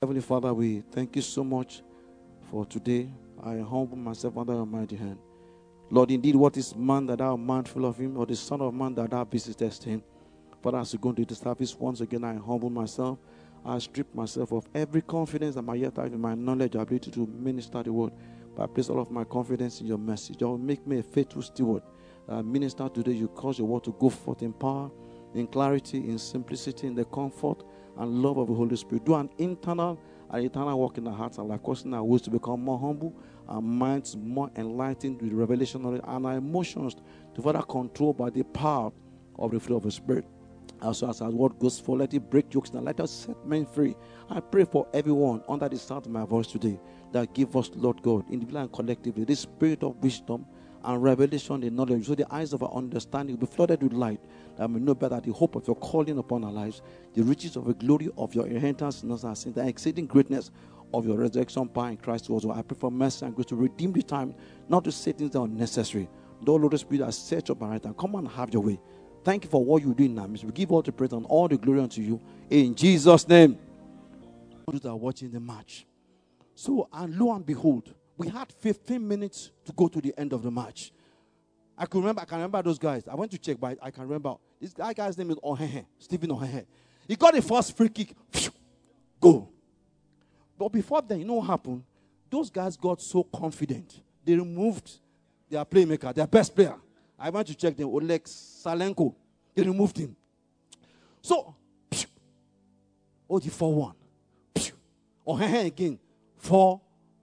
Heavenly Father, we thank you so much for today. I humble myself under your mighty hand. Lord, indeed, what is man that thou art mindful of him, or the Son of Man that thou visitest him? Father, as we go into this service, once again, I humble myself. I strip myself of every confidence that my yet have in my knowledge, ability to minister the word. But I place all of my confidence in your message. You will make me a faithful steward. Minister today, you cause your word to go forth in power, in clarity, in simplicity, in the comfort and love of the Holy Spirit. Do an internal and eternal work in our hearts and like causing our wills to become more humble, our minds more enlightened with revelation knowledge, and our emotions to further control by the power of the fruit of the Spirit. Also, as our word goes forth, let it break yokes and let us set men free. I pray for everyone under the sound of my voice today that give us, Lord God, individually and collectively, this spirit of wisdom and revelation in knowledge, so the eyes of our understanding will be flooded with light, that we know better the hope of your calling upon our lives, the riches of the glory of your inheritance in us, our sins, the exceeding greatness of your resurrection power in Christ also. I pray for mercy and grace to redeem the time, not to say things that are unnecessary. Lord, Lord, Spirit, I search up my right hand. Come and have your way. Thank you for what you do in our midst. We give all the praise and all the glory unto you. In Jesus' name. Those that are watching the match. So, and lo and behold, we had 15 minutes to go to the end of the match. I can remember those guys. I went to check, but I can remember. This guy's name is Ohehe, Stephen Ohehe. He got the first free kick. Go. But before then, you know what happened? Those guys got so confident. They removed their playmaker, their best player. I went to check them, Oleg Salenko. They removed him. So, the 4-1. Ohehe again, 4-2.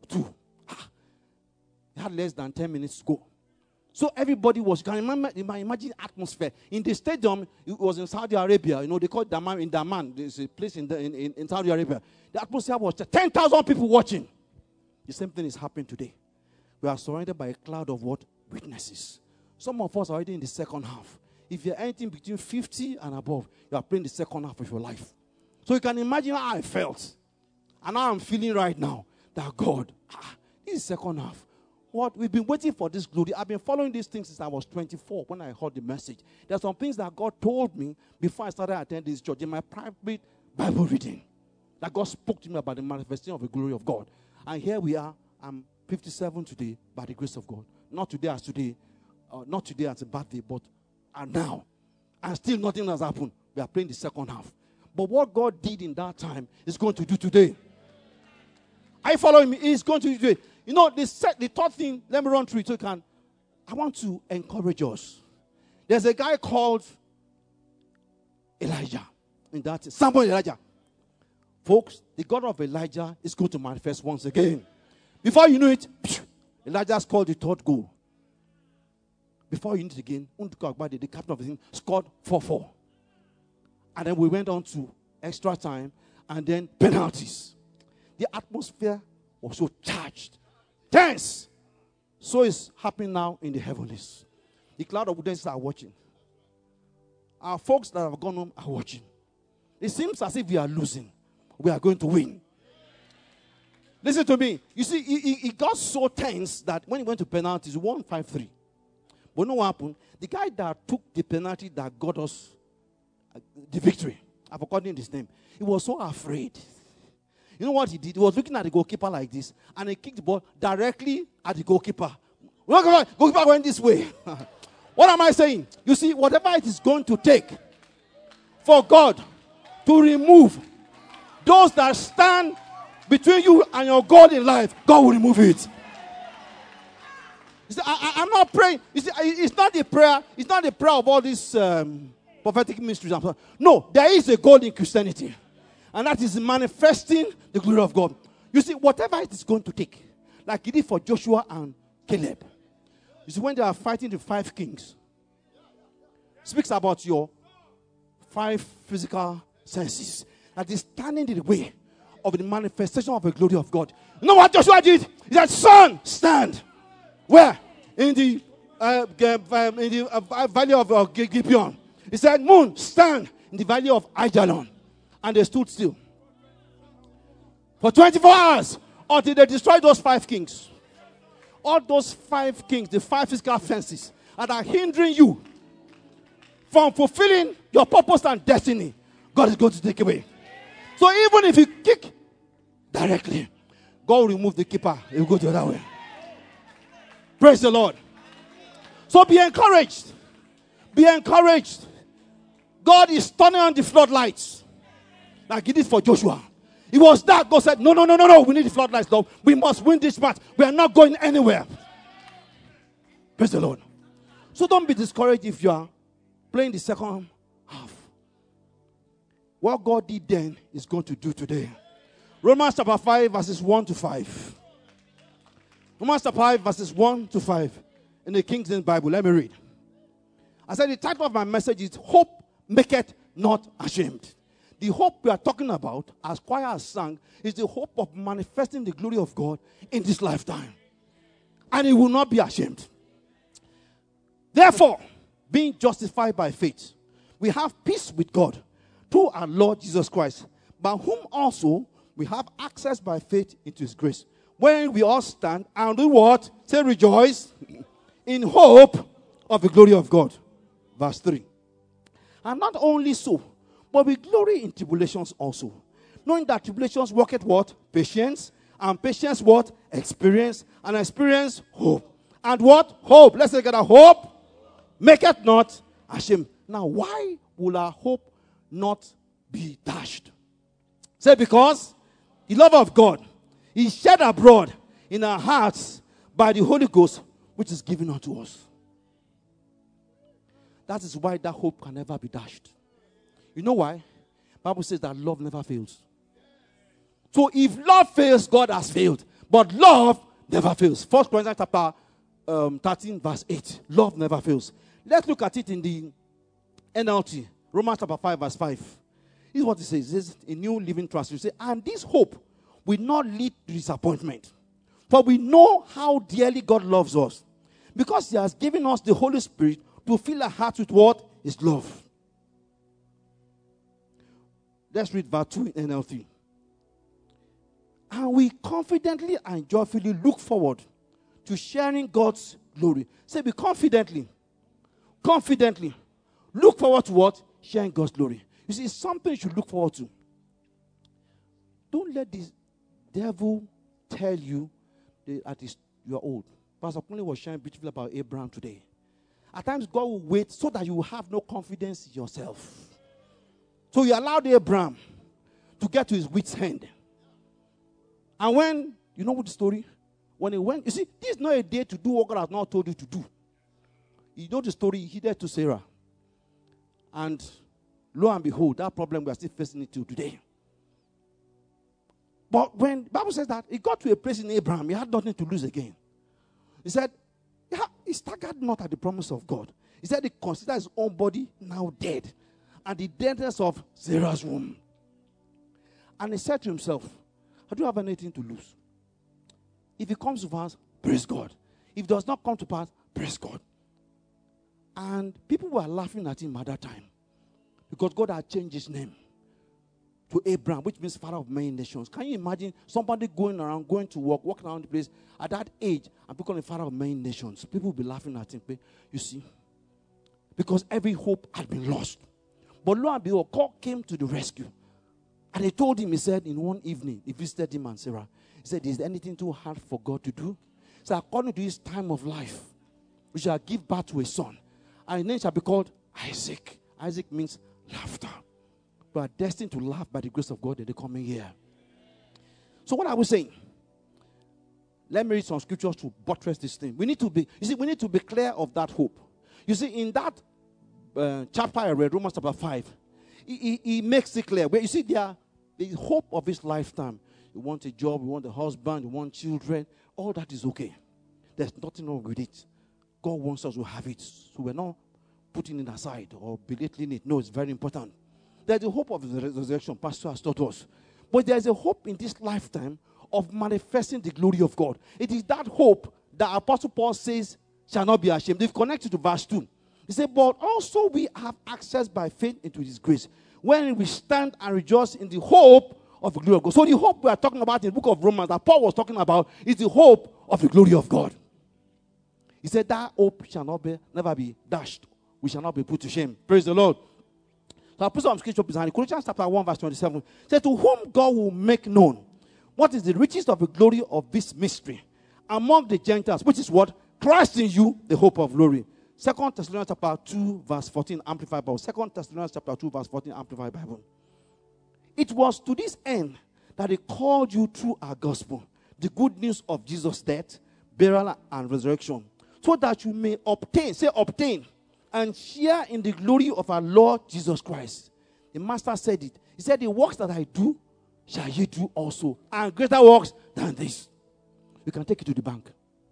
They had less than 10 minutes to go. So everybody was, you can imagine the atmosphere. In the stadium, it was in Saudi Arabia. You know, they call it Daman. In Daman, there's a place in Saudi Arabia. The atmosphere was 10,000 people watching. The same thing is happening today. We are surrounded by a cloud of what? Witnesses. Some of us are already in the second half. If you're anything between 50 and above, you are playing the second half of your life. So you can imagine how I felt. And how I'm feeling right now. That God, this is second half. What? We've been waiting for this glory. I've been following these things since I was 24 when I heard the message. There are some things that God told me before I started attending this church in my private Bible reading. That God spoke to me about the manifestation of the glory of God. And here we are. I'm 57 today by the grace of God. Not today as today. Not today as a birthday, but now. And still nothing has happened. We are playing the second half. But what God did in that time is going to do today. Are you following me? He's going to do today. You know, the third thing, let me run through it so you can. I want to encourage us. There's a guy called Elijah. In that, Samuel Elijah. Folks, the God of Elijah is going to manifest once again. Before you know it, Elijah scored the third goal. Before you know it again, the captain of the team scored 4-4. And then we went on to extra time and then penalties. The atmosphere was so charged. Tense. So it's happening now in the heavens. The cloud of witnesses are watching. Our folks that have gone home are watching. It seems as if we are losing. We are going to win. Listen to me. You see, it got so tense that when he went to penalties, he won 5-3. But you know what happened? The guy that took the penalty that got us the victory, I've forgotten his name, he was so afraid. You know what he did? He was looking at the goalkeeper like this, and he kicked the ball directly at the goalkeeper. Goalkeeper went this way. What am I saying? You see, whatever it is going to take for God to remove those that stand between you and your God in life, God will remove it. You see, I'm not praying. You see, it's not the prayer. It's not the prayer of all these prophetic mysteries. No, there is a goal in Christianity. And that is manifesting the glory of God. You see, whatever it is going to take, like it did for Joshua and Caleb. You see, when they are fighting the 5 kings, it speaks about your 5 physical senses that is standing in the way of the manifestation of the glory of God. You know what Joshua did? He said, son, stand. Where? In the valley of Gibeon. He said, moon, stand in the valley of Ajalon. And they stood still for 24 hours until they destroyed those 5 kings. All those 5 kings, the 5 physical fences that are hindering you from fulfilling your purpose and destiny, God is going to take away. So even if you kick directly. God will remove the keeper. He will go the other way. Praise the Lord. So be encouraged. Be encouraged. God is turning on the floodlights. Like he did for Joshua. It was that God said, no. We need the floodlights, Lord. We must win this match. We are not going anywhere. Praise the Lord. So don't be discouraged if you are playing the second half. What God did then is going to do today. Romans chapter 5 verses 1 to 5. Romans chapter 5 verses 1 to 5. In the King James Bible. Let me read. I said the title of my message is Hope Maketh Not Ashamed. The hope we are talking about, as choir has sung, is the hope of manifesting the glory of God in this lifetime. And it will not be ashamed. Therefore, being justified by faith, we have peace with God through our Lord Jesus Christ, by whom also we have access by faith into his grace. When we all stand and do what? Say rejoice in hope of the glory of God. Verse 3. And not only so, but we glory in tribulations also, knowing that tribulations worketh what? Patience. And patience what? Experience. And experience hope. And what? Hope. Let's say together. Hope maketh not ashamed. Now, why will our hope not be dashed? Say, because the love of God is shed abroad in our hearts by the Holy Ghost, which is given unto us. That is why that hope can never be dashed. You know why? The Bible says that love never fails. So if love fails, God has failed. But love never fails. 1 Corinthians chapter 13 verse 8. Love never fails. Let's look at it in the NLT. Romans chapter 5 verse 5. This is what it says. It says in New Living Translation. It says, and this hope will not lead to disappointment. For we know how dearly God loves us. Because he has given us the Holy Spirit to fill our hearts with what? His love. Let's read verse 2 in NLT. And we confidently and joyfully look forward to sharing God's glory. Say, be confidently look forward to what? Sharing God's glory. You see, it's something you should look forward to. Don't let this devil tell you that you are old. Pastor Kunle was sharing beautifully about Abraham today. At times, God will wait so that you will have no confidence in yourself. So you allowed Abraham to get to his wit's end. And when, you know what the story? When he went, you see, this is not a day to do what God has not told you to do. You know the story, he did to Sarah. And lo and behold, that problem we are still facing it till today. But when the Bible says that he got to a place in Abraham, he had nothing to lose again. He said, he staggered not at the promise of God. He said he considered his own body now dead, and the deadness of Sarah's womb. And he said to himself, I don't have anything to lose. If it comes to pass, praise God. If it does not come to pass, praise God. And people were laughing at him at that time, because God had changed his name to Abraham, which means father of many nations. Can you imagine somebody going around, going to work, walking around the place at that age and becoming a father of many nations? People will be laughing at him. You see, because every hope had been lost. But lo and behold, God came to the rescue. And he told him, he said, in one evening, he visited him and Sarah. He said, is there anything too hard for God to do? So according to his time of life, we shall give birth to a son. And his name shall be called Isaac. Isaac means laughter. We are destined to laugh by the grace of God in the coming year. So what I was saying, let me read some scriptures to buttress this thing. We need to be clear of that hope. You see, in that chapter I read, Romans chapter 5, he makes it clear. Where you see, the hope of his lifetime. You want a job, you want a husband, you want children. All that is okay. There's nothing wrong with it. God wants us to have it. So we're not putting it aside or belittling it. No, it's very important. There's a hope of the resurrection, Pastor has taught us. But there's a hope in this lifetime of manifesting the glory of God. It is that hope that Apostle Paul says shall not be ashamed. They've connected to verse 2. He said, but also we have access by faith into his grace, when we stand and rejoice in the hope of the glory of God. So the hope we are talking about in the book of Romans that Paul was talking about is the hope of the glory of God. He said that hope shall never be dashed. We shall not be put to shame. Praise the Lord. So I put some scripture behind it. Colossians chapter 1 verse 27. It says, to whom God will make known What is the riches of the glory of this mystery among the Gentiles, which is what? Christ in you, the hope of glory. 2 Thessalonians chapter 2, verse 14, Amplified Bible. 2 Thessalonians chapter 2, verse 14, Amplified Bible. It was to this end that he called you through our gospel, the good news of Jesus' death, burial, and resurrection, so that you may obtain, say obtain, and share in the glory of our Lord Jesus Christ. The master said it. He said, the works that I do, shall ye do also, and greater works than this. You can take it to the bank.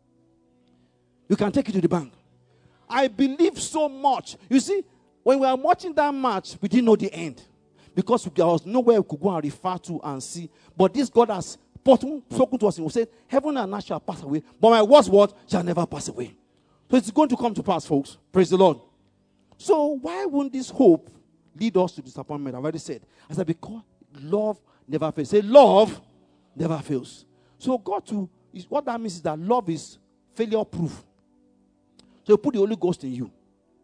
You can take it to the bank. I believe so much. You see, when we were watching that match, we didn't know the end. Because there was nowhere we could go and refer to and see. But this God has spoken to us and we said, heaven and earth shall pass away, but my words what shall never pass away. So it's going to come to pass, folks. Praise the Lord. So why wouldn't this hope lead us to disappointment? I've already said. I said, because love never fails. Say, love never fails. So what that means is that love is failure proof. So you put the Holy Ghost in you.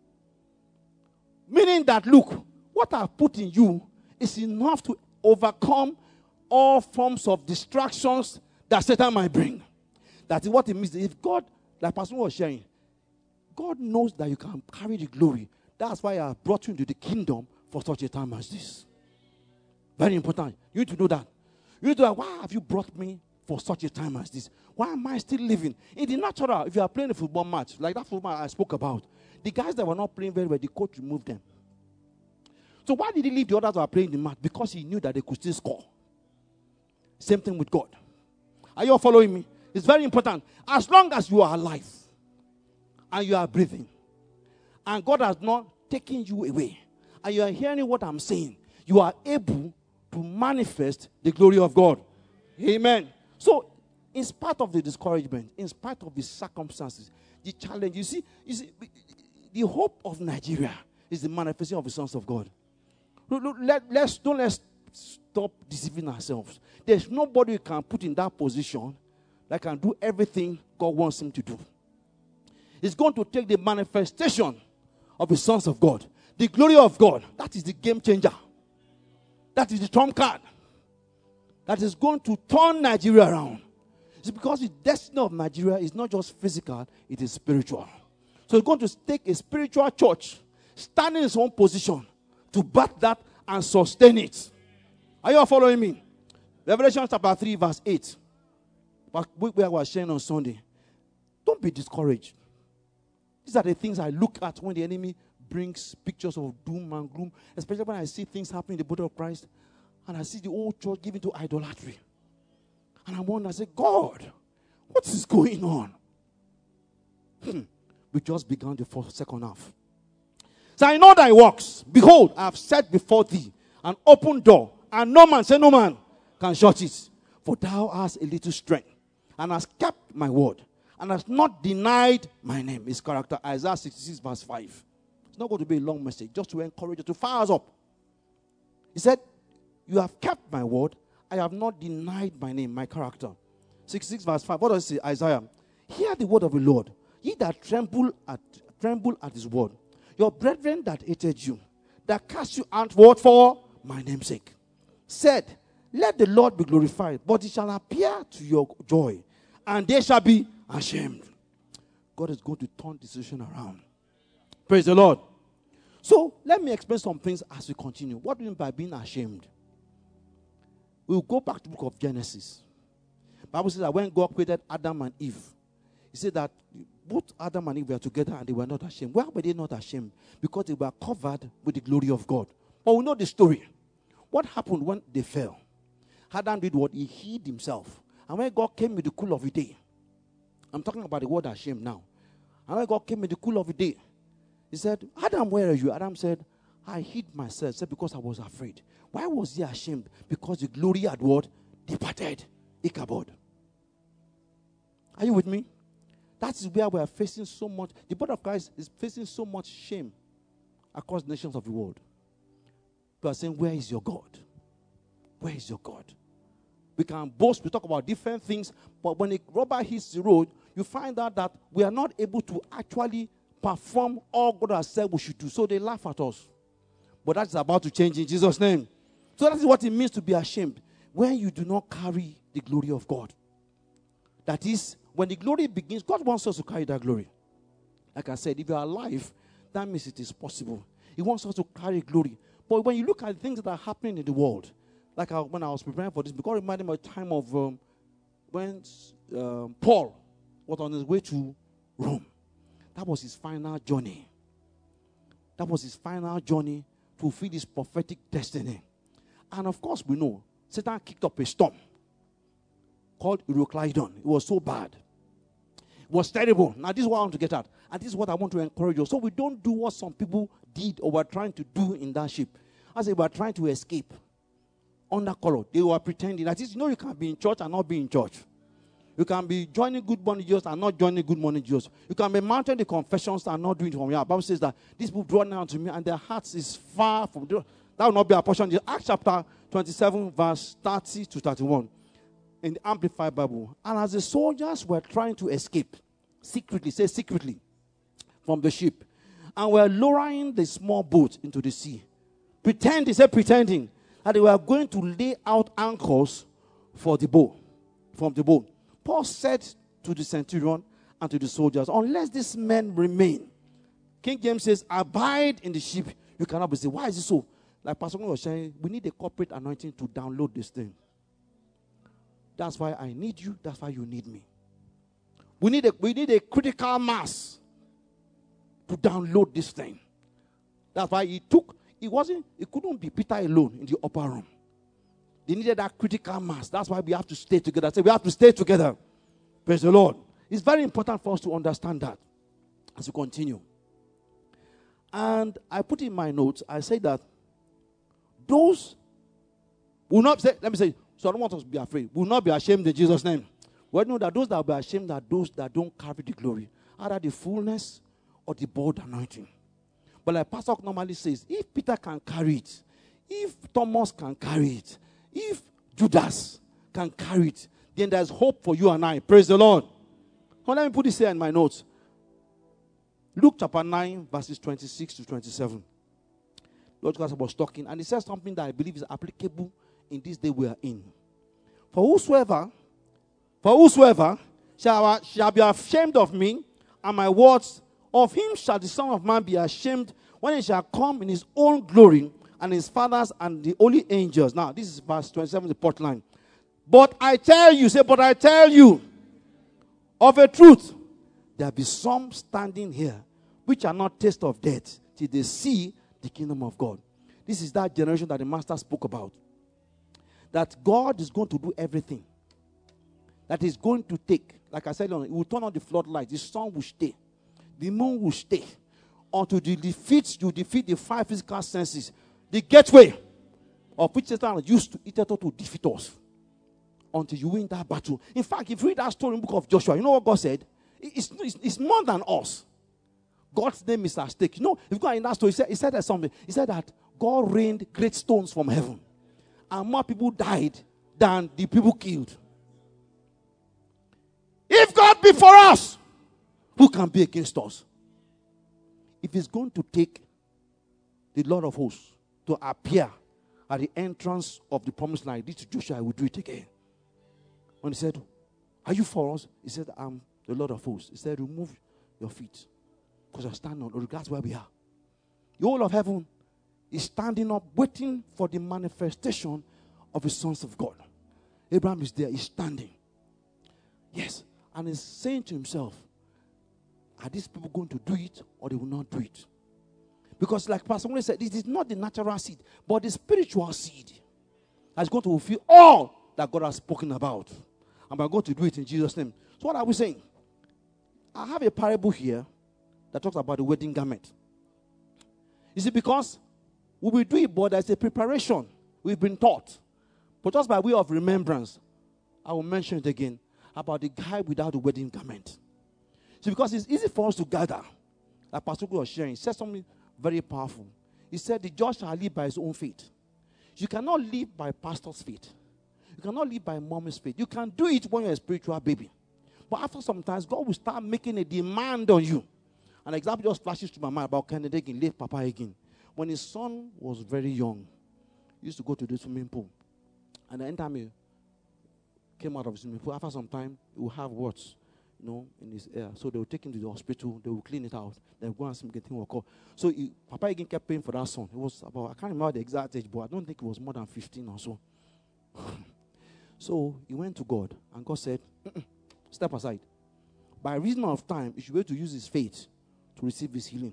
Meaning that, look, what I've put in you is enough to overcome all forms of distractions that Satan might bring. That is what it means. If God, like Pastor was sharing, God knows that you can carry the glory. That's why I brought you into the kingdom for such a time as this. Very important. You need to know that. You need to know, why have you brought me for such a time as this? Why am I still living? In the natural, if you are playing a football match, like that football I spoke about, the guys that were not playing very well, the coach removed them. So why did he leave the others who are playing the match? Because he knew that they could still score. Same thing with God. Are you all following me? It's very important. As long as you are alive and you are breathing, and God has not taken you away, and you are hearing what I'm saying, you are able to manifest the glory of God. Amen. So, in spite of the discouragement, in spite of the circumstances, the challenge, you see, the hope of Nigeria is the manifestation of the sons of God. Look, let's stop deceiving ourselves. There's nobody who can put in that position that can do everything God wants him to do. It's going to take the manifestation of the sons of God, the glory of God. That is the game changer. That is the trump card that is going to turn Nigeria around. It's because the destiny of Nigeria is not just physical, it is spiritual. So it's going to take a spiritual church standing in its own position to back that and sustain it. Are you all following me? Revelation chapter 3 verse 8. We were sharing on Sunday. Don't be discouraged. These are the things I look at when the enemy brings pictures of doom and gloom, especially when I see things happening in the body of Christ and I see the whole church given to idolatry. And I wonder, I say, God, what is going on? We just began the second half. So I know thy works. Behold, I have set before thee an open door, and no man, say no man, can shut it. For thou hast a little strength, and hast kept my word, and hast not denied my name. His character, Isaiah 66 verse 5. It's not going to be a long message, just to encourage you, to fire us up. He said, you have kept my word, I have not denied my name, my character. 66 verse 5. What does it say, Isaiah? Hear the word of the Lord, ye that tremble at his word. Your brethren that hated you, that cast you out for my name's sake, said, let the Lord be glorified, but it shall appear to your joy, and they shall be ashamed. God is going to turn the situation around. Praise the Lord. So, let me explain some things as we continue. What do you mean by being ashamed? We'll go back to the book of Genesis. The Bible says that when God created Adam and Eve, he said that both Adam and Eve were together and they were not ashamed. Why were they not ashamed? Because they were covered with the glory of God. But we know the story. What happened when they fell? Adam did what? He hid himself. And when God came in the cool of the day, I'm talking about the word ashamed now. And when God came in the cool of the day, he said, Adam, where are you? Adam said, I hid myself. He said, because I was afraid. Why was he ashamed? Because the glory had what? Departed. Ichabod. Are you with me? That is where we are facing so much. The body of Christ is facing so much shame across the nations of the world. We are saying, where is your God? Where is your God? We can boast, we talk about different things, but when a rubber hits the road, you find out that we are not able to actually perform all God has said we should do. So they laugh at us. But that is about to change in Jesus' name. So that is what it means to be ashamed. When you do not carry the glory of God. That is, when the glory begins, God wants us to carry that glory. Like I said, if you are alive, that means it is possible. He wants us to carry glory. But when you look at things that are happening in the world, like when I was preparing for this, because it reminded me of the time of when Paul was on his way to Rome. That was his final journey. That was his final journey to fulfill his prophetic destiny. And of course, we know Satan kicked up a storm called Euroclydon. It was so bad. It was terrible. Now, this is what I want to get at. And this is what I want to encourage you. So we don't do what some people did or were trying to do in that ship. As they were trying to escape under color. They were pretending. That is, you can be in church and not be in church. You can be joining Good Morning Jesus and not joining Good Morning Jesus. You can be mounting the confessions and not doing it from here. The Bible says that these people draw near to me and their hearts is far from... That will not be our portion. Acts chapter 27, verse 30 to 31. In the Amplified Bible. And as the soldiers were trying to escape, secretly, from the ship, and were lowering the small boat into the sea, pretending that they were going to lay out anchors from the boat. Paul said to the centurion and to the soldiers, unless these men remain, King James says, abide in the ship, you cannot be saved. Why is it so? Like Pastor was saying, we need a corporate anointing to download this thing. That's why I need you. That's why you need me. We need a critical mass to download this thing. That's why it couldn't be Peter alone in the upper room. They needed that critical mass. That's why we have to stay together. So we have to stay together. Praise the Lord. It's very important for us to understand that as we continue. And I put in my notes, I say that those will not say, let me say, so I don't want us to be afraid. We will not be ashamed in Jesus' name. We know that those that will be ashamed are those that don't carry the glory, either the fullness or the bold anointing. But like Pastor normally says, if Peter can carry it, if Thomas can carry it, if Judas can carry it, then there's hope for you and I. Praise the Lord. Now let me put this here in my notes. Luke chapter 9, verses 26 to 27. Lord God was talking, and he says something that I believe is applicable in this day we are in. For whosoever shall be ashamed of me and my words, of him shall the Son of Man be ashamed when he shall come in his own glory and his fathers and the holy angels. Now, this is verse 27, the port line. But I tell you, of a truth, there be some standing here which are not taste of death till they see the kingdom of God. This is that generation that the master spoke about. That God is going to do everything. That is going to take, like I said, it will turn on the floodlights. The sun will stay. The moon will stay. Until you defeat the five physical senses. The gateway of which Satan used to defeat us. Until you win that battle. In fact, if you read that story in the book of Joshua, you know what God said? It's more than us. God's name is at stake. You know, if you go in that story, he said that something. He said that God rained great stones from heaven. And more people died than the people killed. If God be for us, who can be against us? If it's going to take the Lord of hosts to appear at the entrance of the promised land, this Joshua will do it again. When he said, are you for us? He said, I'm the Lord of hosts. He said, remove your feet. Because you're standing on, regards where we are. The whole of heaven is standing up, waiting for the manifestation of the sons of God. Abraham is there, he's standing. Yes. And he's saying to himself, are these people going to do it or they will not do it? Because like Pastor Wole said, this is not the natural seed, but the spiritual seed that's going to fulfill all that God has spoken about. And we're going to do it in Jesus' name. So what are we saying? I have a parable here that talks about the wedding garment. You see, because we will do it, but there's a preparation. We've been taught. But just by way of remembrance, I will mention it again about the guy without the wedding garment. See, because it's easy for us to gather. Like Pastor was sharing, he said something very powerful. He said, the judge shall live by his own faith. You cannot live by pastor's faith. You cannot live by mommy's faith. You can do it when you're a spiritual baby. But after some time, God will start making a demand on you. An example just flashes to my mind about Kennedy Hagin, late Papa Hagin. When his son was very young, he used to go to the swimming pool. And anytime came out of the swimming pool. After some time, he will have words, in his ear. So they will take him to the hospital. They will clean it out. They will go and see him get him a call. So Papa again kept paying for that son. It was about, I can't remember the exact age, but I don't think it was more than 15 or so. So he went to God, and God said, step aside. By reason of time, he should be able to use his faith to receive his healing.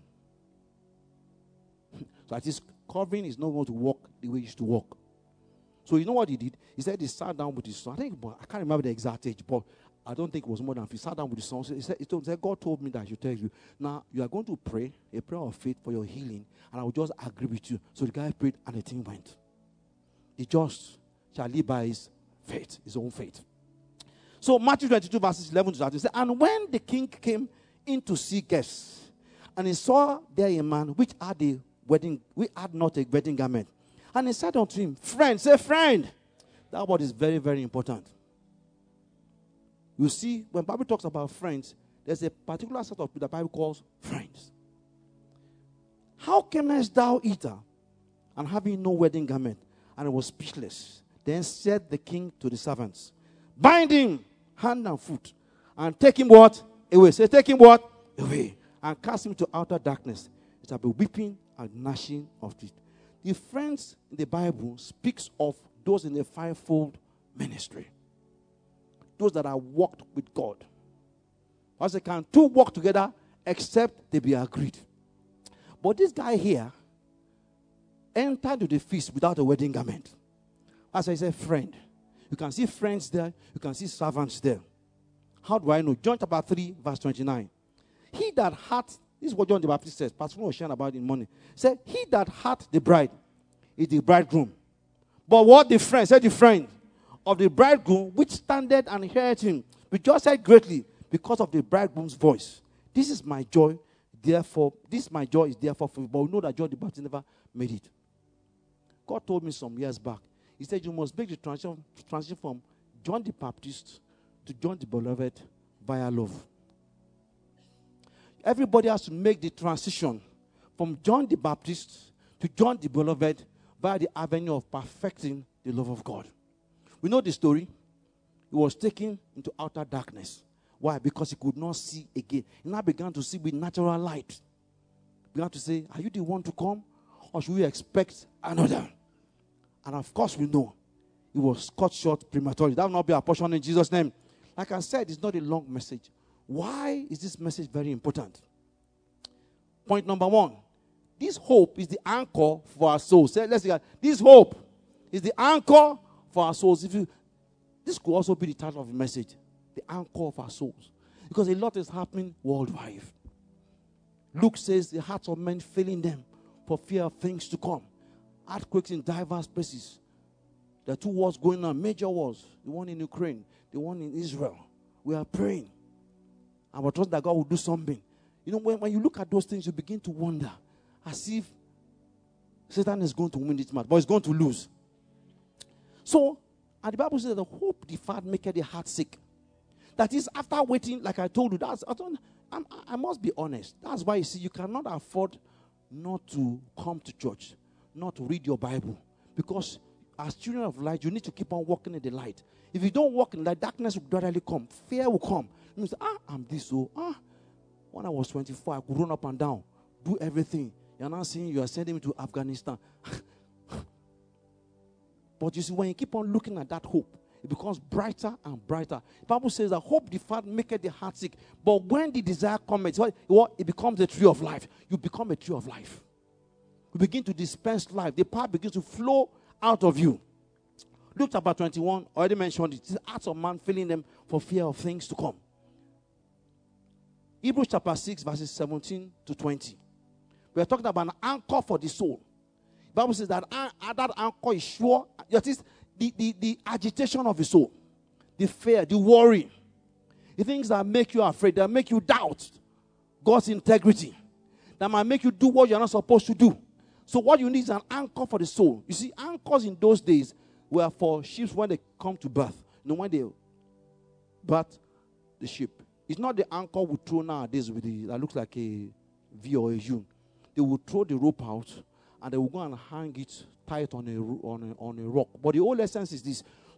So at his covering is not going to walk the way he used to walk. So you know what he did? He said he sat down with his son. I can't remember the exact age, but I don't think it was more than 50. He sat down with his son. He said, God told me that I should tell you. Now, you are going to pray a prayer of faith for your healing, and I will just agree with you. So the guy prayed, and the thing went. The just shall live by his faith, his own faith. So Matthew 22, verses 11 to 13 says, and when the king came in to see guests, and he saw there a man which had not a wedding garment, and he said unto him, friend, say friend. That word is very, very important. You see, when Bible talks about friends, there's a particular set of people the Bible calls friends. How camest thou hither, and having no wedding garment? And he was speechless. Then said the king to the servants, bind him hand and foot, and take him what? Away. Say, take him what? Away. And cast him to outer darkness. It shall be weeping and gnashing of teeth. The friends in the Bible speaks of those in the fivefold ministry. Those that are walked with God. As they can two walk together except they be agreed. But this guy here entered to the feast without a wedding garment. As I said, friend. You can see friends there. You can see servants there. How do I know? John chapter 3, verse 29. He that hath, this is what John the Baptist says. Pastor was sharing about it in the morning. Said, he that hath the bride is the bridegroom. But what the friend, said the friend of the bridegroom, which standeth and heard him, rejoiced greatly because of the bridegroom's voice. This is my joy, therefore, this my joy is therefore for you. But we know that John the Baptist never made it. God told me some years back, he said you must make the transition from John the Baptist to John the Beloved via love. Everybody has to make the transition from John the Baptist to John the Beloved via the avenue of perfecting the love of God. We know the story. He was taken into outer darkness. Why? Because he could not see again. He now began to see with natural light. He began to say, are you the one to come? Or should we expect another? And of course we know he was cut short prematurely. That will not be our portion in Jesus' name. Like I said, it's not a long message. Why is this message very important? Point number one. This hope is the anchor for our souls. Let's see. This hope is the anchor for our souls. This could also be the title of the message. The anchor of our souls. Because a lot is happening worldwide. Luke says the hearts of men failing them for fear of things to come. Earthquakes in diverse places. There are two wars going on, major wars. The one in Ukraine, the one in Israel. We are praying. And we're trusting that God will do something. You know, when you look at those things, you begin to wonder. As if Satan is going to win this match, but he's going to lose. So, and the Bible says the hope deferred maketh the heart sick. That is, after waiting, like I told you, I must be honest. That's why you see, you cannot afford not to come to church, not to read your Bible. Because as children of light, you need to keep on walking in the light. If you don't walk in the light, darkness will gradually come. Fear will come. You say, I'm this, when I was 24, I could run up and down, do everything. You're not saying you are sending me to Afghanistan. But you see, when you keep on looking at that hope, it becomes brighter and brighter. The Bible says that hope deferred maketh the heart sick. But when the desire comes, it becomes a tree of life. You become a tree of life. You begin to dispense life. The power begins to flow out of you. Luke chapter 21, already mentioned it. It's the hearts of man filling them for fear of things to come. Hebrews chapter 6, verses 17 to 20. We are talking about an anchor for the soul. The Bible says that that anchor is sure. That is the agitation of the soul. The fear, the worry. The things that make you afraid, that make you doubt God's integrity. That might make you do what you're not supposed to do. So what you need is an anchor for the soul. You see, anchors in those days were for ships when they come to birth. You know, when they birth the ship. It's not the anchor we throw nowadays that looks like a V or a U. They will throw the rope out and they will go and hang it tight on a rock. But the whole essence is this.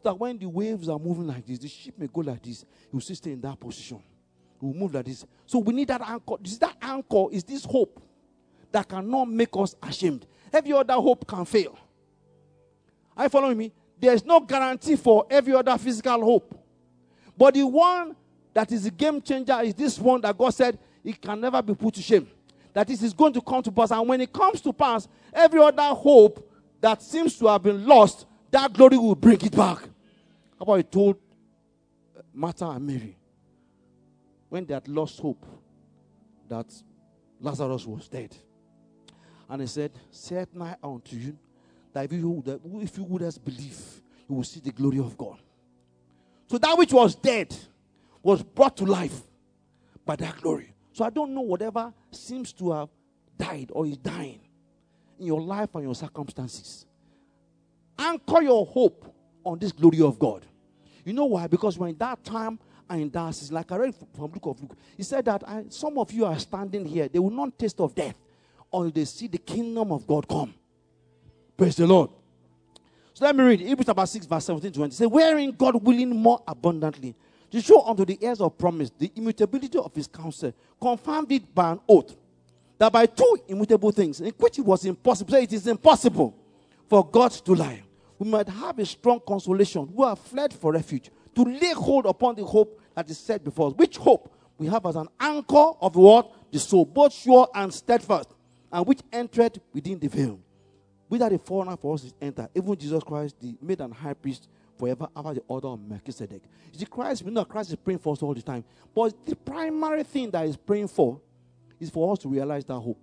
that when the waves are moving like this, the ship may go like this. He will still stay in that position. He will move like this. So we need that anchor. That anchor is this hope that cannot make us ashamed. Every other hope can fail. Are you following me? There is no guarantee for every other physical hope. But the one that is a game changer is this one that God said it can never be put to shame. That is going to come to pass. And when it comes to pass, every other hope that seems to have been lost, that glory will bring it back. How about he told Martha and Mary when they had lost hope that Lazarus was dead? And he said, said I unto you, that if you would just believe, you will see the glory of God. So that which was dead was brought to life by that glory. So I don't know whatever seems to have died or is dying in your life and your circumstances. Anchor your hope on this glory of God. You know why? Because when in that time and in that season, like I read from Book of Luke, he said that some of you are standing here, they will not taste of death until they see the kingdom of God come. Praise the Lord. So let me read Hebrews chapter 6, verse 17 to 20. It says, wherein God willing more abundantly to show unto the heirs of promise the immutability of his counsel, confirmed it by an oath, that by two immutable things, in which it was impossible, so it is impossible for God to lie, we might have a strong consolation who have fled for refuge, to lay hold upon the hope that is set before us, which hope we have as an anchor of what? The soul, both sure and steadfast, and which entered within the veil. Without a forerunner for us to enter, even Jesus Christ, the made an high priest forever after the order of Melchizedek. You see, Christ, we know Christ is praying for us all the time. But the primary thing that he's praying for is for us to realize that hope.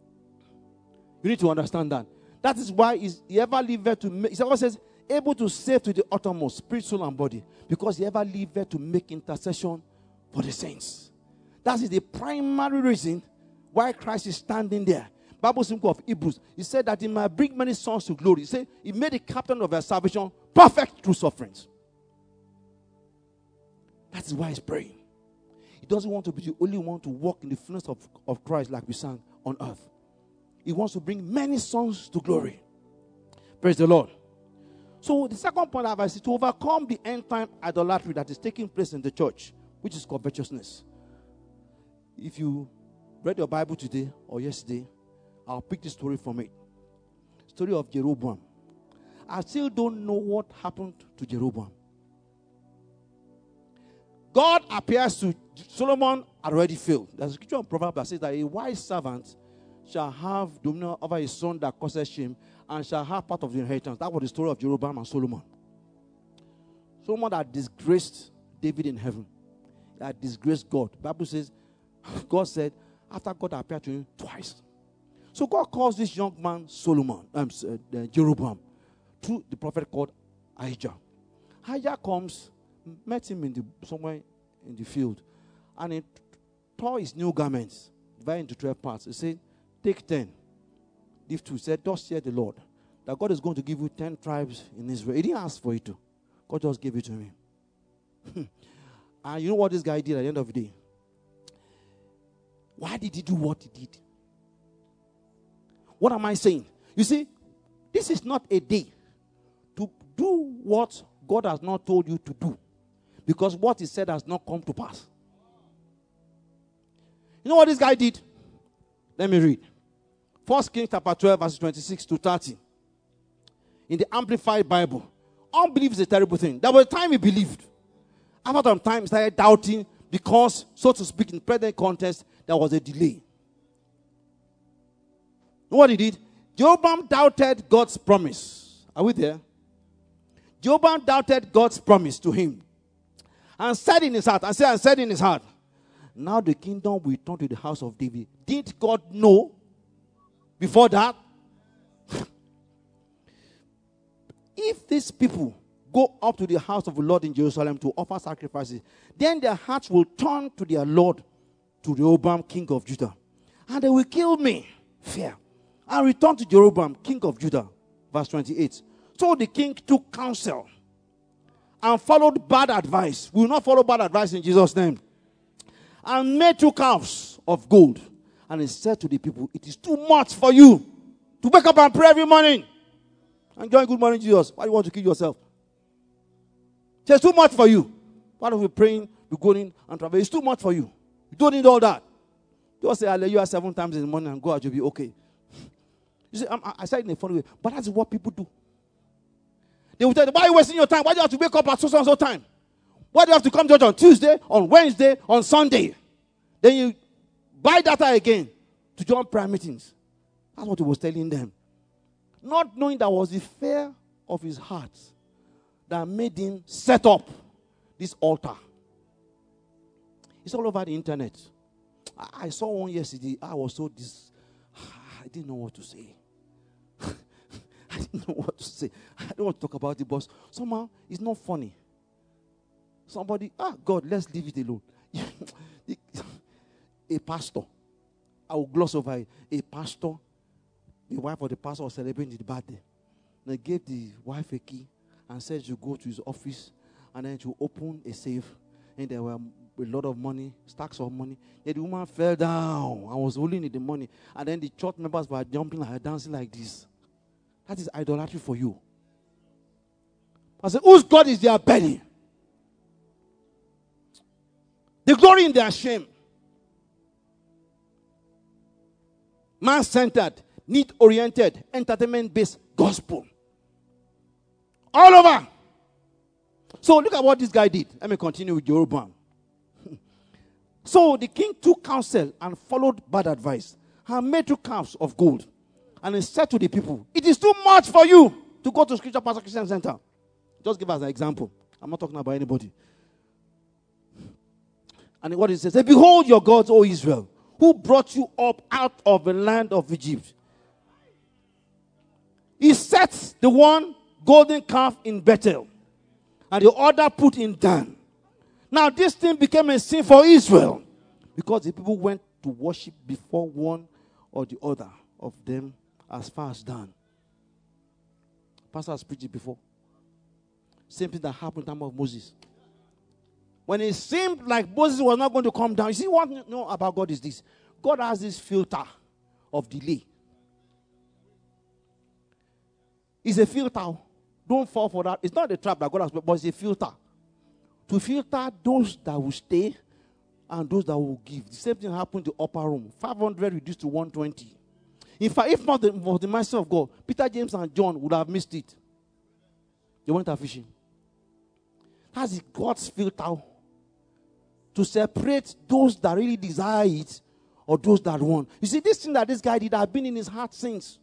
You need to understand that. That is why he ever lived to make, he says, able to save to the uttermost, spirit, soul, and body. Because he ever lived to make intercession for the saints. That is the primary reason why Christ is standing there. Bible symbol of Hebrews. He said that he might bring many sons to glory. He said he made the captain of their salvation perfect through sufferings. That is why he's praying. He doesn't want to be the only one to walk in the fullness of Christ like we sang on earth. He wants to bring many sons to glory. Praise the Lord. So the second point I have is to overcome the end time idolatry that is taking place in the church, which is covetousness. If you read your Bible today or yesterday, I'll pick this story from it. Story of Jeroboam. I still don't know what happened to Jeroboam. God appears to Solomon already failed. There's a scripture in Proverbs that says that a wise servant shall have dominion over his son that causes shame and shall have part of the inheritance. That was the story of Jeroboam and Solomon. Solomon that disgraced David in heaven. That disgraced God. The Bible says, God said, after God appeared to him twice. So God calls this young man Jeroboam through the prophet called Ahijah. Ahijah comes, met him somewhere in the field, and he tore his new garments, divided into 12 parts. He said, take 10, leave 2. He said, thus saith the Lord, that God is going to give you 10 tribes in Israel. He didn't ask for it to. God just gave it to him. And you know what this guy did at the end of the day? Why did he do what he did? What am I saying? You see, this is not a day to do what God has not told you to do, because what he said has not come to pass. You know what this guy did? Let me read. 1 Kings chapter 12, verses 26 to 30. In the Amplified Bible. Unbelief is a terrible thing. There was a time he believed. After some time, he started doubting because, so to speak, in the present context, there was a delay. You know what he did? Jeroboam doubted God's promise. Are we there? Jeroboam doubted God's promise to him. And said in his heart, now the kingdom will return to the house of David. Did God know before that? If these people go up to the house of the Lord in Jerusalem to offer sacrifices, then their hearts will turn to their Lord, to Rehoboam, king of Judah. And they will kill me. Fear. And return to Jeroboam, king of Judah. Verse 28. So the king took counsel and followed bad advice. We will not follow bad advice in Jesus' name. And made 2 calves of gold. And he said to the people, it is too much for you to wake up and pray every morning. And join good morning, Jesus. Why do you want to kill yourself? It's too much for you. Part of we praying, we going and travel. It's too much for you. You don't need all that. Just say hallelujah 7 times in the morning and go out, you'll be okay. You see, I said it in a funny way, but that's what people do. They will tell you, why are you wasting your time? Why do you have to wake up at so and so time? Why do you have to come to church on Tuesday, on Wednesday, on Sunday? Then you buy data again to join prayer meetings. That's what he was telling them. Not knowing that was the fear of his heart that made him set up this altar. It's all over the internet. I saw one yesterday. I was so I didn't know what to say. I didn't know what to say. I don't want to talk about it, but somehow it's not funny. Somebody, God, let's leave it alone. A pastor, I will gloss over it. A pastor, the wife of the pastor was celebrating the birthday. They gave the wife a key and said she go to his office and then to open a safe. And there were a lot of money, stacks of money. Yet the woman fell down and was holding the money. And then the church members were jumping like dancing like this. That is idolatry for you. I said, whose God is their belly? They glory in their shame. Man-centered, need-oriented, entertainment-based gospel. All over. So look at what this guy did. Let me continue with Jeroboam. So the king took counsel and followed bad advice and made 2 calves of gold. And he said to the people, it is too much for you to go to Scripture Pastor Christian Center. Just give us an example. I'm not talking about anybody. And what it says, behold your gods, O Israel, who brought you up out of the land of Egypt. He set the one golden calf in Bethel, and the other put in Dan. Now this thing became a sin for Israel, because the people went to worship before one or the other of them as far as Dan. Pastor has preached it before. Same thing that happened in the time of Moses. When it seemed like Moses was not going to come down, you see what you know about God is this. God has this filter of delay. It's a filter. Don't fall for that. It's not a trap that God has, but it's a filter. To filter those that will stay and those that will give. The same thing happened in the upper room. 500 reduced to 120. In fact, if not for the mercy of God, Peter, James, and John would have missed it. They went out fishing. That's God's filter to separate those that really desire it or those that want. You see, this thing that this guy did had been in his heart since.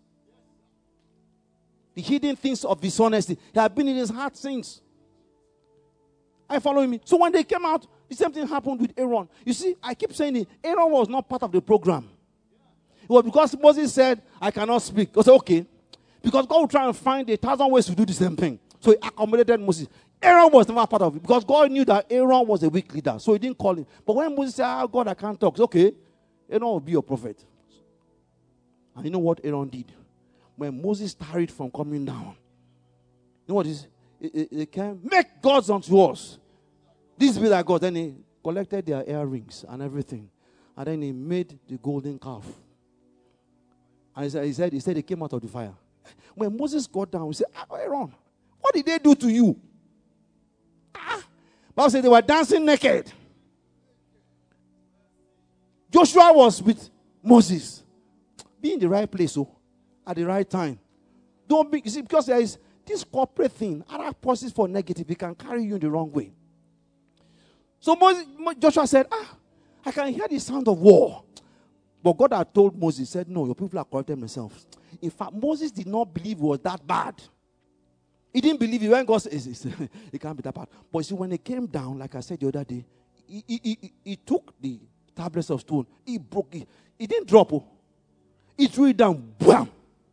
The hidden things of dishonesty, they had been in his heart since. Are you following me? So when they came out, the same thing happened with Aaron. You see, I keep saying it. Aaron was not part of the program. It was because Moses said, I cannot speak. I said, okay. Because God will try and find 1,000 ways to do the same thing. So he accommodated Moses. Aaron was never part of it because God knew that Aaron was a weak leader. So he didn't call him. But when Moses said, God, I can't talk. It's okay. Aaron will be your prophet. And you know what Aaron did? When Moses tarried from coming down, you know what is? They can make gods unto us. This be that God. Then he collected their earrings and everything. And then he made the golden calf. And he said he came out of the fire. When Moses got down, he said, Aaron, what did they do to you? Bible said they were dancing naked. Joshua was with Moses. Be in the right place, at the right time. Don't be, you see, because there is this corporate thing, other forces for negative, it can carry you in the wrong way. So Joshua said, I can hear the sound of war. But God had told Moses, said, no, your people are corrupting themselves. In fact, Moses did not believe it was that bad. He didn't believe it when God said, it can't be that bad. But see, when it came down, like I said the other day, he took the tablets of stone, he broke it. He didn't drop it. He threw it down. Bam!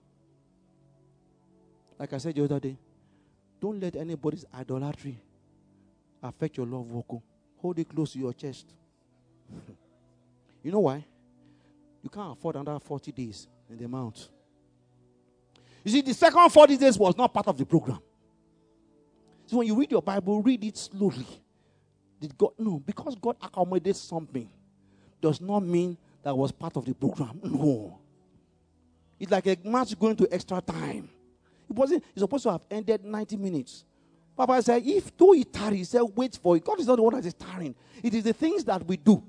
Like I said the other day, don't let anybody's idolatry affect your love walk. Hold it close to your chest. You know why? You can't afford another 40 days in the mount. You see, the second 40 days was not part of the program. So when you read your Bible, read it slowly. Because God accommodates something does not mean that was part of the program. No. It's like a match going to extra time. It's supposed to have ended 90 minutes. Papa said, if though he tarry, he said, wait for it. God is not the one that is tarrying. It is the things that we do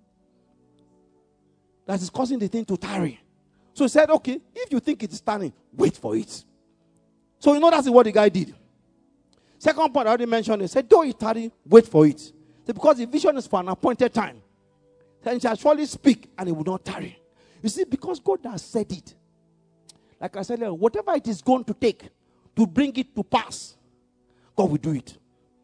that is causing the thing to tarry. So he said, okay, if you think it is tarrying, wait for it. So you know that's what the guy did. Second point I already mentioned, he said, though he tarry, wait for it. So because the vision is for an appointed time, then he shall surely speak and he will not tarry. You see, because God has said it. Like I said earlier, whatever it is going to take to bring it to pass, God will do it.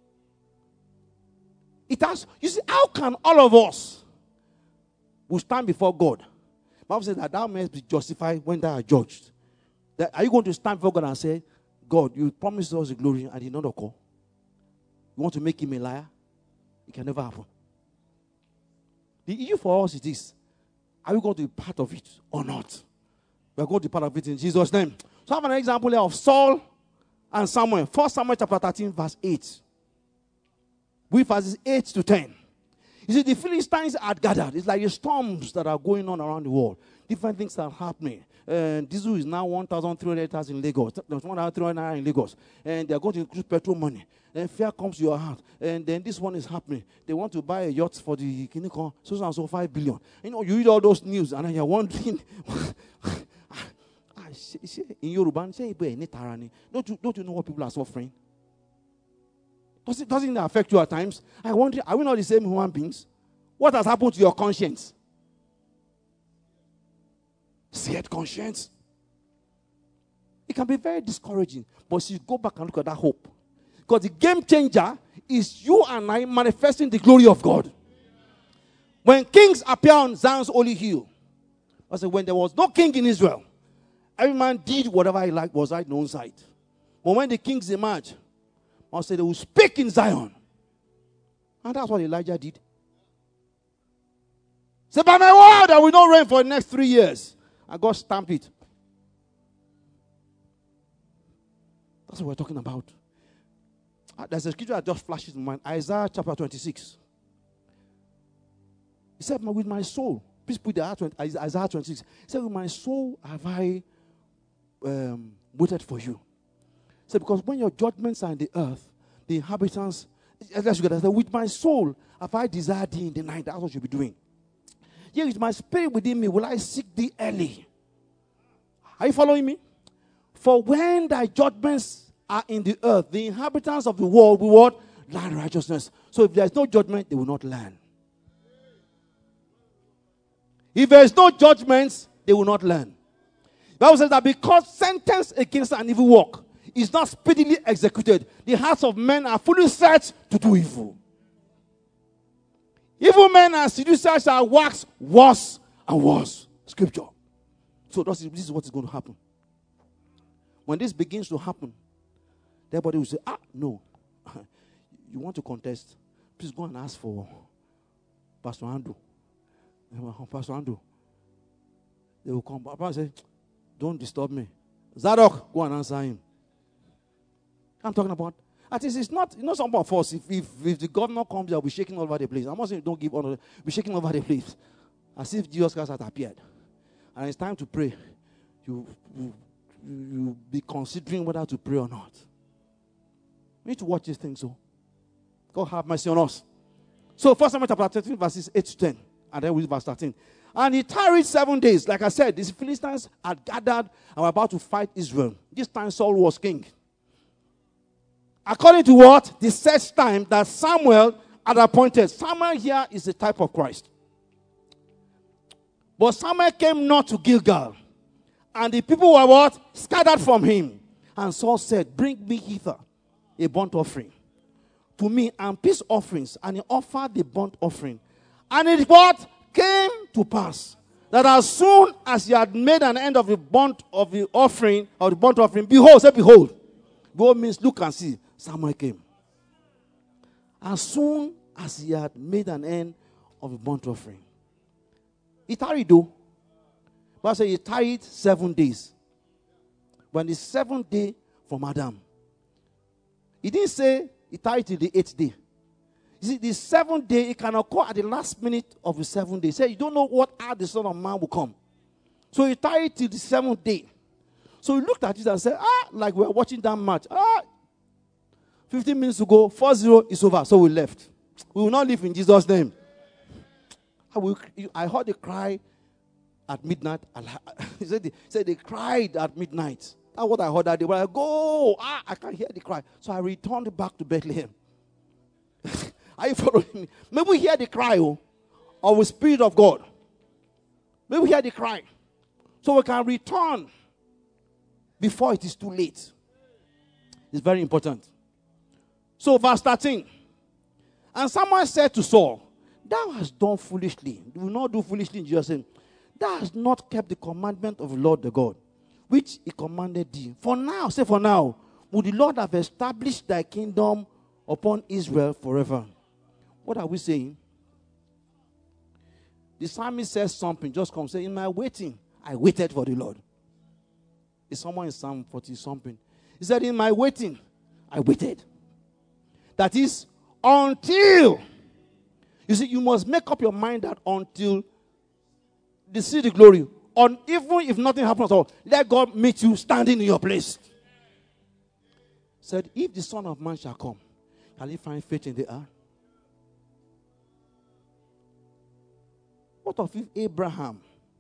It has, you see, how can all of us will stand before God? The Bible says that thou mayest be justified when thou art judged. That, are you going to stand before God and say, God, you promised us the glory and did not occur? You want to make him a liar? It can never happen. The issue for us is this: are we going to be part of it or not? We are going to be part of it in Jesus' name. So I have an example here of Saul and Samuel. 1 Samuel chapter 13, verse 8. With verses 8 to 10. You see, the Philistines had gathered. It's like the storms that are going on around the world. Different things are happening. Diesel is now 1,300 in Lagos. There's 1,300 in Lagos. And they're going to increase petrol money. Then fear comes to your heart. And then this one is happening. They want to buy a yacht for the so 5 billion. You know, you read all those news and then you're wondering... in Yoruba, don't you know what people are suffering? Doesn't it affect you at times? I wonder, are we not the same human beings? What has happened to your conscience? Seared conscience. It can be very discouraging, but you go back and look at that hope. Because the game changer is you and I manifesting the glory of God. When kings appear on Zion's holy hill, I said, when there was no king in Israel, every man did whatever he liked, was right in his own sight. But when the kings emerged, I said they will speak in Zion. And that's what Elijah did. Say, by my word, there will not rain for the next 3 years. And God stamped it. That's what we're talking about. There's a scripture that just flashes in mind. Isaiah chapter 26. He said, with my soul. Please put the Isaiah 26. He said, with my soul have I waited for you. So because when your judgments are in the earth, the inhabitants, with my soul have I desired thee in the night. That's what you'll be doing. Yea, with my spirit within me will I seek thee early. Are you following me? For when thy judgments are in the earth, the inhabitants of the world will what? Learn righteousness. So if there is no judgment, they will not learn. If there is no judgments, they will not learn. The Bible says that because sentence against an evil work is not speedily executed, the hearts of men are fully set to do evil. Evil men and seducers shall wax worse and worse. Scripture. So this is what is going to happen. When this begins to happen, everybody will say, no. You want to contest? Please go and ask for Pastor Andrew. Pastor Andrew. They will come. Papa say, don't disturb me. Zadok, go and answer him. I'm talking about. At least it's not, some of us, if the governor comes, they'll be shaking all over the place. I'm not saying don't give honor, be shaking all over the place. As if Jesus Christ had appeared. And it's time to pray. You be considering whether to pray or not. We need to watch these things, so God have mercy on us. So 1 Samuel chapter 13, verses 8 to 10. And then we read verse 13. And he tarried 7 days. Like I said, these Philistines had gathered and were about to fight Israel. This time Saul was king. According to what? The set time that Samuel had appointed. Samuel here is a type of Christ. But Samuel came not to Gilgal. And the people were what? Scattered from him. And Saul said, bring me hither a burnt offering to me and peace offerings. And he offered the burnt offering. And it what? Came to pass that as soon as he had made an end of the burnt offering, behold, say behold. Behold means look and see. Samuel came. As soon as he had made an end of the burnt offering. He tarried though. But he tarried 7 days. When the 7th day from Adam. He didn't say he tarried till the 8th day. You see, the 7th day, it can occur at the last minute of the 7th day. Say, you don't know what hour the Son of Man will come. So he tarried till the 7th day. So he looked at it and said, like we're watching that match. 15 minutes to go, 4-0 is over. So we left. We will not leave in Jesus' name. I heard a cry at midnight. He said they cried at midnight. That's what I heard that day. But I go, I can't hear the cry. So I returned back to Bethlehem. Are you following me? Maybe we hear the cry of the Spirit of God. Maybe we hear the cry. So we can return before it is too late. It's very important. So verse 13. And someone said to Saul, thou hast done foolishly. Do not do foolishly in Jesus' name. Thou hast not kept the commandment of the Lord the God, which he commanded thee. For now, say for now, would the Lord have established thy kingdom upon Israel forever. What are we saying? The psalmist says something, just come say, in my waiting, I waited for the Lord. It's someone in Psalm 40 something. He said, in my waiting, I waited. That is, until. You see, you must make up your mind that until they see the glory, even if nothing happens at all, let God meet you standing in your place. Said, if the Son of Man shall come, shall he find faith in the earth? What of if Abraham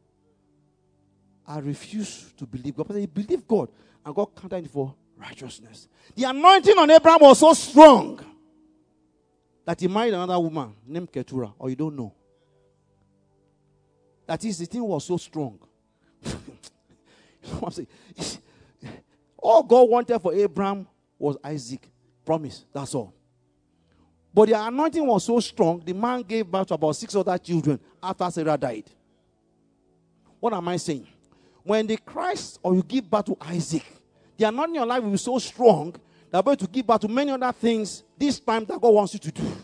had refused to believe God? But he believed God, and God counted it for righteousness. The anointing on Abraham was so strong that he married another woman named Keturah, or you don't know. That is, the thing was so strong. All God wanted for Abraham was Isaac. Promise, that's all. But the anointing was so strong, the man gave birth to about 6 other children after Sarah died. What am I saying? When the Christ, or you give birth to Isaac, the anointing in your life will be so strong that you're going to give birth to many other things this time that God wants you to do.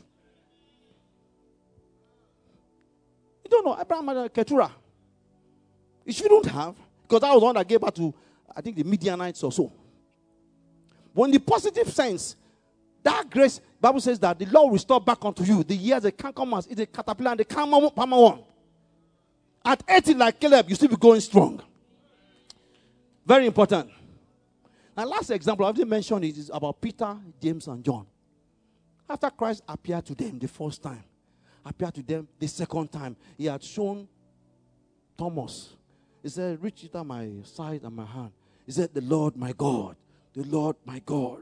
You don't know, Abraham had Keturah. You shouldn't have, because that was the one that gave birth to, I think, the Midianites or so. But in the positive sense, that grace, Bible says that the Lord will restore back unto you the years the cankerworm is a caterpillar and the palmer one. At 80, like Caleb, you still be going strong. Very important. Now, last example I've already mentioned is about Peter, James, and John. After Christ appeared to them the first time, appeared to them the second time, he had shown Thomas. He said, reach it at my side and my hand. He said, the Lord my God, the Lord my God.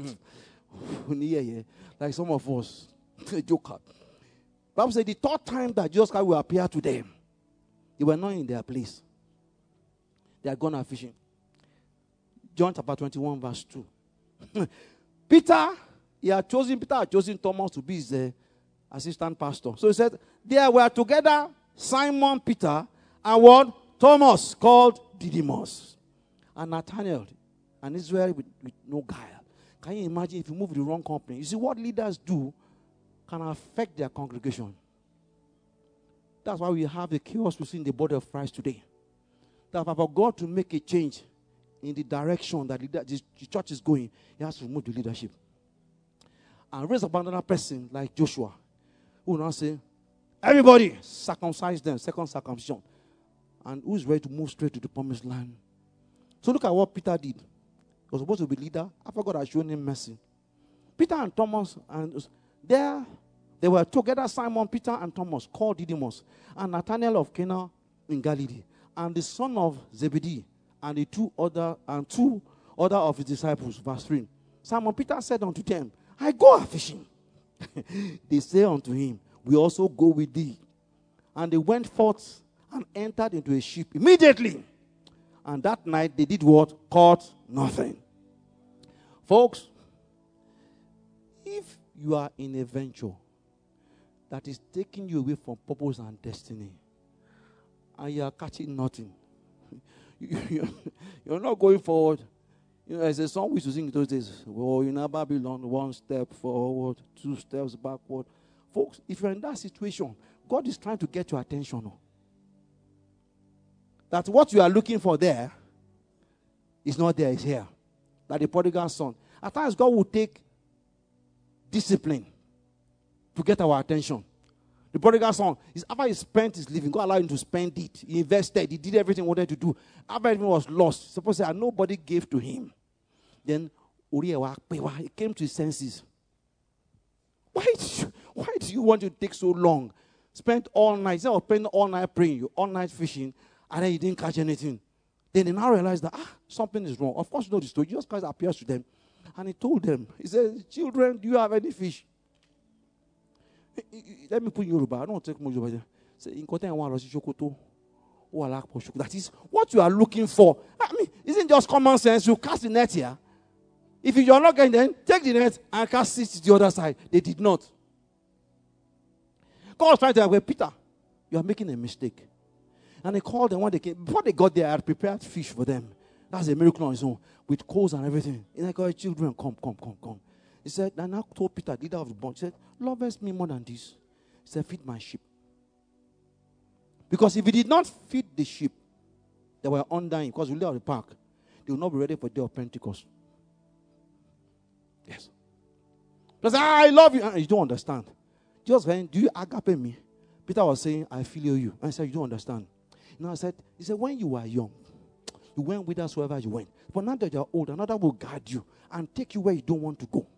Like some of us, joker. Bible said the third time that Jesus Christ will appear to them, they were not in their place. They had gone out fishing. John chapter 21, verse 2. Peter had chosen Thomas to be his assistant pastor. So he said, there were together Simon Peter and what? Thomas, called Didymus, and Nathanael, and Israel with no guile. Can you imagine if you move the wrong company? You see, what leaders do can affect their congregation. That's why we have the chaos we see in the body of Christ today. That for God to make a change in the direction that the church is going, he has to remove the leadership. And raise up another person like Joshua, who will now say, everybody, circumcise them, second circumcision. And who is ready to move straight to the promised land? So look at what Peter did. He was supposed to be leader. After God had shown him mercy. Peter and Thomas, and there they were together, Simon, Peter, and Thomas, called Didymus, and Nathanael of Cana in Galilee, and the son of Zebedee, and the two other of his disciples. Verse 3. Simon Peter said unto them, I go a fishing. They say unto him, we also go with thee. And they went forth and entered into a ship immediately. And that night they did what? Caught nothing. Folks, if you are in a venture that is taking you away from purpose and destiny, and you are catching nothing, you're not going forward. You know, as a song we used to sing in those days, well, in Babylon, 1 step forward, 2 steps backward. Folks, if you're in that situation, God is trying to get your attention. That what you are looking for there is not there, it's here. Like the prodigal son. At times, God will take discipline to get our attention. The prodigal son, after he spent his living, God allowed him to spend it. He invested, he did everything he wanted to do. After everything was lost, suppose that nobody gave to him. Then He came to his senses. Why do you want to take so long? Spent all night. Instead of spending all night praying, all night fishing, and then you didn't catch anything. Then they now realized that something is wrong. Of course, you know the story. Jesus Christ appears to them, and he told them, he said, "Children, do you have any fish?" Let me put in Yoruba. I don't take much Yoruba. That is what you are looking for. I mean, isn't just common sense? You cast the net here. If you are not getting then take the net and cast it to the other side. They did not. God was trying to say, Peter, you are making a mistake. And they called them when they came. Before they got there, I had prepared fish for them. That's a miracle on its own. With coals and everything. And I got children, come. He said, and I told Peter, leader of the bunch, he said, lovest me more than this. He said, feed my sheep. Because if he did not feed the sheep that were under him, because we live at the park, they will not be ready for the day of Pentecost. Yes. Because I love you. You don't understand. Just when, do you agape me? Peter was saying, I feel you. And I said, you don't understand. Now he said, when you were young, you went with us wherever you went. But now that you're old, another will guide you and take you where you don't want to go.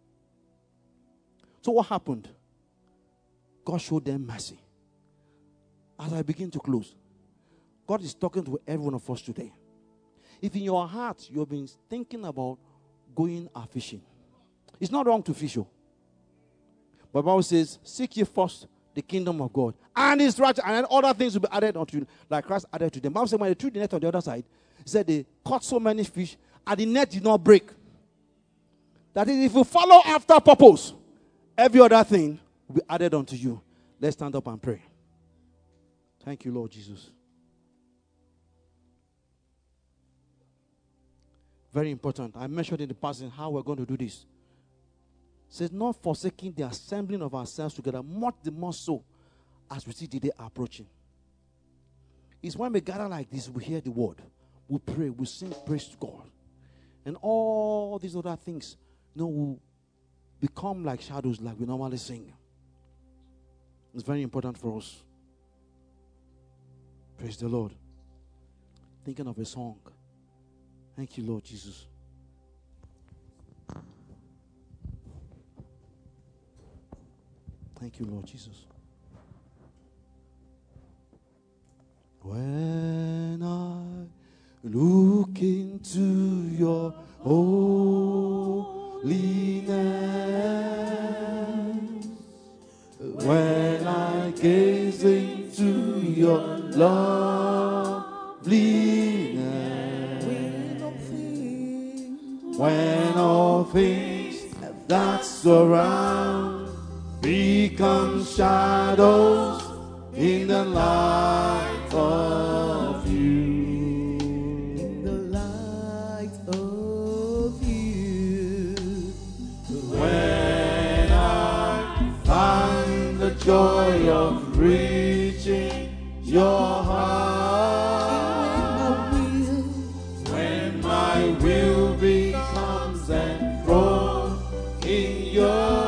So what happened? God showed them mercy. As I begin to close, God is talking to every one of us today. If in your heart you've been thinking about going fishing, it's not wrong to fish. But the Bible says, seek ye first the kingdom of God and his righteousness, and then other things will be added unto you, like Christ added to them. The Bible said when they threw the net on the other side, he said they caught so many fish and the net did not break. That is, if you follow after purpose, every other thing will be added unto you. Let's stand up and pray. Thank you, Lord Jesus. Very important. I mentioned in the past how we're going to do this. It says, not forsaking the assembling of ourselves together, much the more so as we see the day approaching. It's when we gather like this, we hear the word, we pray, we sing praise to God. And all these other things, will become like shadows like we normally sing. It's very important for us. Praise the Lord. Thinking of a song. Thank you, Lord Jesus. Thank you, Lord Jesus. When I look into your holiness, when I gaze into your loveliness, when all things that surround become shadows in the light of you. In the light of you. When I find the joy of reaching your heart. When my will becomes enthroned in your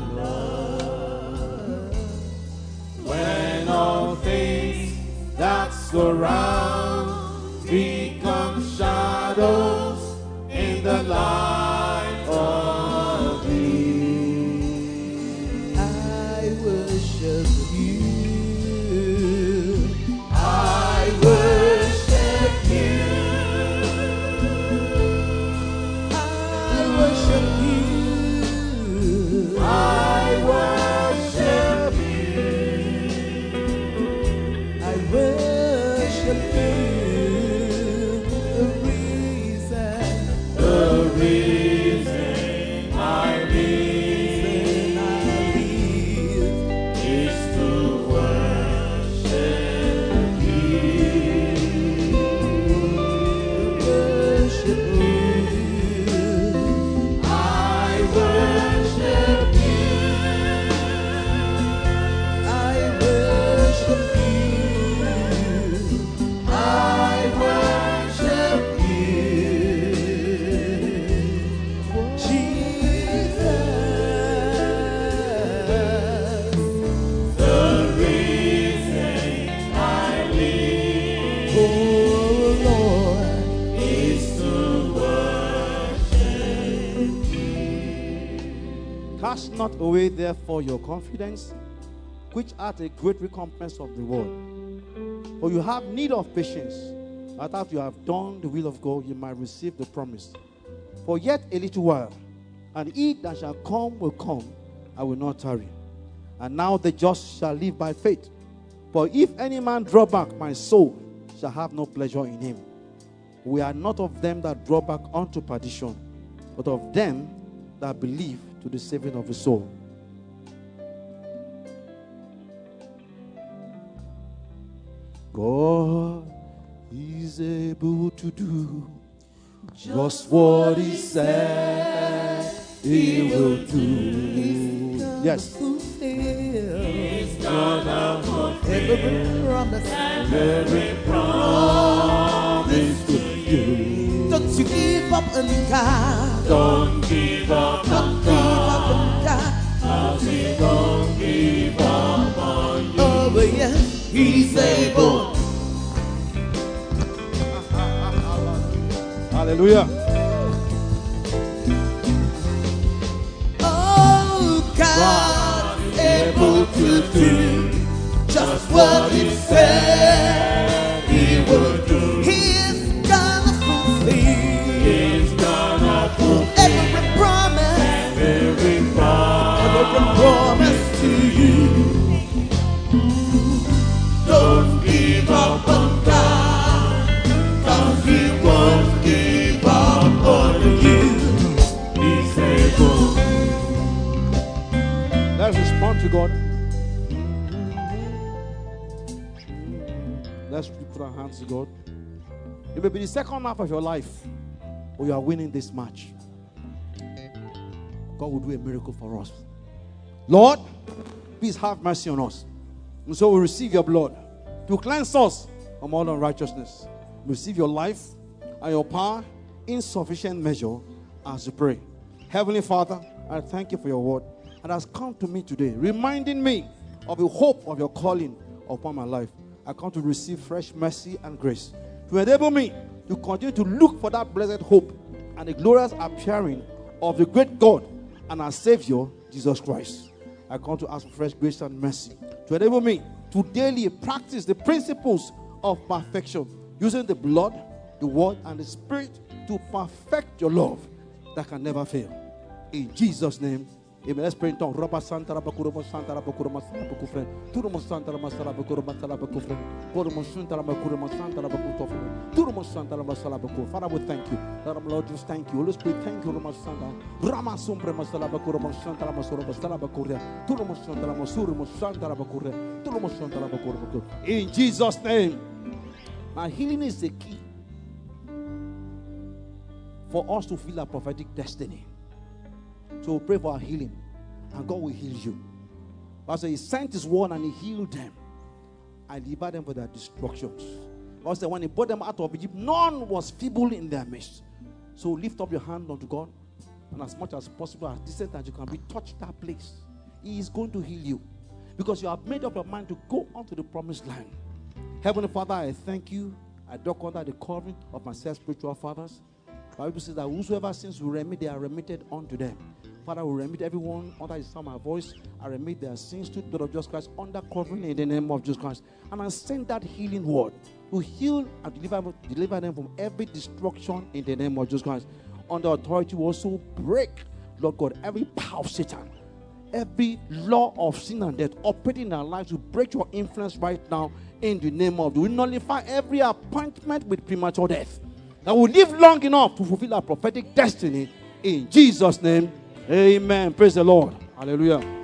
surround become shadows in the light of thee. I worship you. I worship you. I worship you. I worship you. I worship the Cast not away therefore your confidence, which hath a great recompense of reward. For you have need of patience, that after you have done the will of God, you might receive the promise. For yet a little while, and he that shall come will come, I will not tarry. And now the just shall live by faith. For if any man draw back, my soul shall have no pleasure in him. We are not of them that draw back unto perdition, but of them that believe to the saving of the soul. God is able to do just what he said he will do. Yes. He's gonna fulfill every promise to you. Don't you give up on God. Don't give up on God. God. Don't give up on you. Oh, but yes, he's able. Hallelujah. Oh, God is able to do just what he said he would do. He's gonna fulfill. He's gonna fulfill every promise. every Promise to you. Don't give up on God, 'cause he won't give up on you. He's able. Let's respond to God. Let's put our hands to God. It may be the second half of your life where you are winning this match. God will do a miracle for us. Lord, please have mercy on us. And so we receive your blood to cleanse us from all unrighteousness. Receive your life and your power in sufficient measure as we pray. Heavenly Father, I thank you for your word. And has come to me today, reminding me of the hope of your calling upon my life. I come to receive fresh mercy and grace to enable me to continue to look for that blessed hope and the glorious appearing of the great God and our Savior, Jesus Christ. I come to ask for fresh grace and mercy to enable me to daily practice the principles of perfection, using the blood, the word, and the spirit to perfect your love that can never fail. In Jesus' name, amen. Let's pray in tongues. Rabba Santa Rabba Kuruma Santa Rabba Kuruma Santa Kufren. Turumo Santa Rabba Salaba Kuruma Salaba Kufren. Porumo Santa Rabba Kuruma Santa Rabba Kutofren. Turumo Santa Rabba Salaba Kufren. Father, we thank you. Lord, just thank you. Holy Spirit, thank you. Roma Santa. Rama Sumpre Masalaba Kuruma Santa Rabba Suraba Salaba Kuria. Turumo Santa Rabba Surumo Santa Rabba Kuria. Turumo Santa Rabba Kuruma. In Jesus' name. Now, healing is the key for us to feel our prophetic destiny. So we pray for our healing, and God will heal you. Also, he sent his word and he healed them and delivered them from their destructions. Also, when he brought them out of Egypt, none was feeble in their midst. So lift up your hand unto God, and as much as possible, as distant as you can be, touch that place. He is going to heal you because you have made up your mind to go onto the promised land. Heavenly Father, I thank you. I dock under the covering of my spiritual fathers. The Bible says that whosoever sins will remit, they are remitted unto them. Father, will remit everyone under the sound of my voice. I remit their sins to the blood of Jesus Christ under covering in the name of Jesus Christ. And I send that healing word to heal and deliver them from every destruction in the name of Jesus Christ. Under authority, we also break, Lord God, every power of Satan, every law of sin and death operating in our lives. We break your influence right now in the name of Jesus. We nullify every appointment with premature death, that will live long enough to fulfill our prophetic destiny in Jesus' name. Amen. Praise the Lord. Hallelujah.